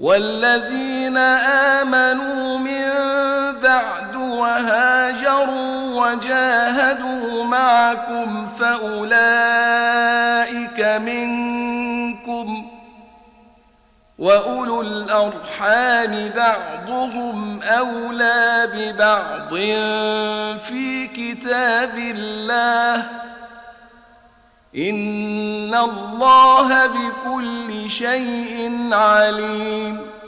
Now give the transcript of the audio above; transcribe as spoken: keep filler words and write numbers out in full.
والذين آمنوا من بعد وهاجروا وجاهدوا معكم فأولئك منكم، وأولو الأرحام بعضهم أولى ببعض في كتاب الله، إن الله بكل شيء عليم.